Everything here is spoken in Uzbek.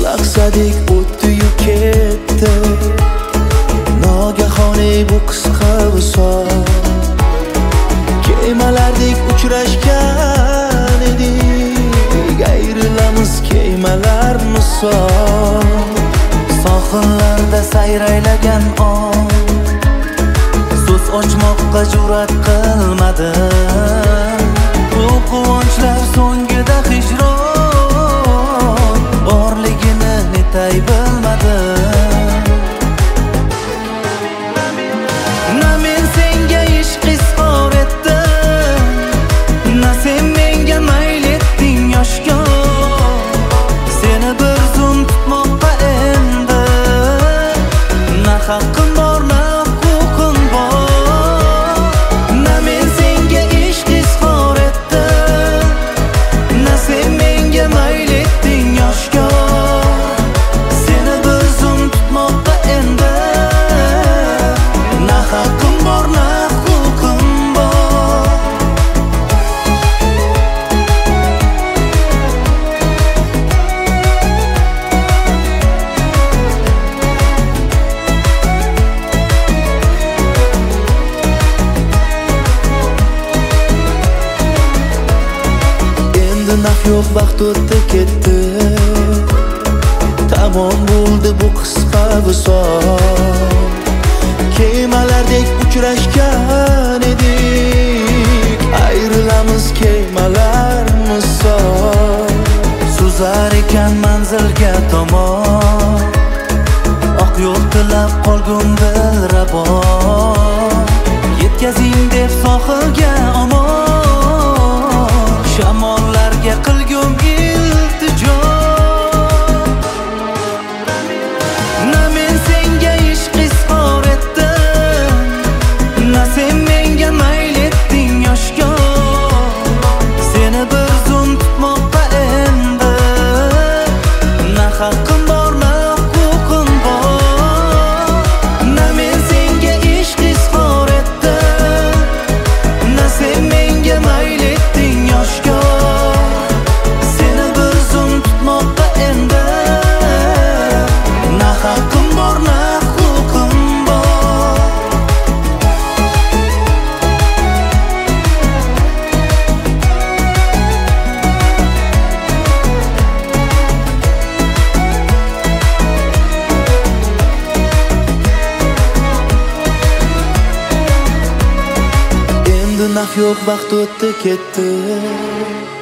Laqsadek o'tdi-yu ketdi nogahoniy bu qisqa visol. Kemalardek uchrashgan edik, ayrilamiz kemalar misol. Sohillarda sayraylagan ong so'z ochmoqqa jur'at qilmadim. Bu quvonchlar so'ngida hijron borligini netay bilmadim. Na men senga ishq izhor etdim, na sen menga mayl etding yoshkor. Seni bir zum tutmoqqa endi na haqqim bor, na huquqim bor. Na men senga ishq izhor etdim, na sen menga mayl etding yoshkor. Seni bir zum tutmoqqa endi na haqqim bor, na huquqim bor. Endi naf yo'q, vaqt o'tdi ketdi, tamom bo'ldi bu qisqa visol. Kemalardek uchrashgan edik, ayrilamiz kemalar misol. Suzar ekan manzilga tomon, oq yo'l tilab qolgum dilrabon. Yetkazing deb sohilga omon, shamollarga qilgum iltijo. Na men senga ishq izhor etdim, na sen menga mayl etding yoshkor. Seni bir zum tutmoqqa endi na haqqim bor, na huquqim bor. Na men senga ishq izhor etdim, na sen menga mayl etding yoshkor. Seni bir zum tutmoqqa endi na haqqim bor, na huquqim bor. Endi naf yo'q, vaqt o'tdi ketdi,